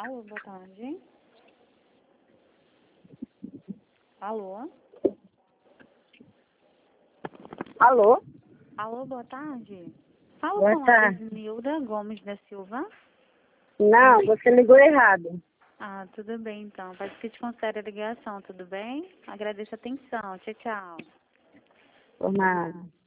Alô, boa tarde. Alô? Alô? Alô, boa tarde. Fala Boa com a tarde. Desnilda Gomes da Silva. Não, você ligou errado. Ah, tudo bem então. Parece que te considera a ligação, tudo bem? Agradeço a atenção. Tchau, tchau. Por nada.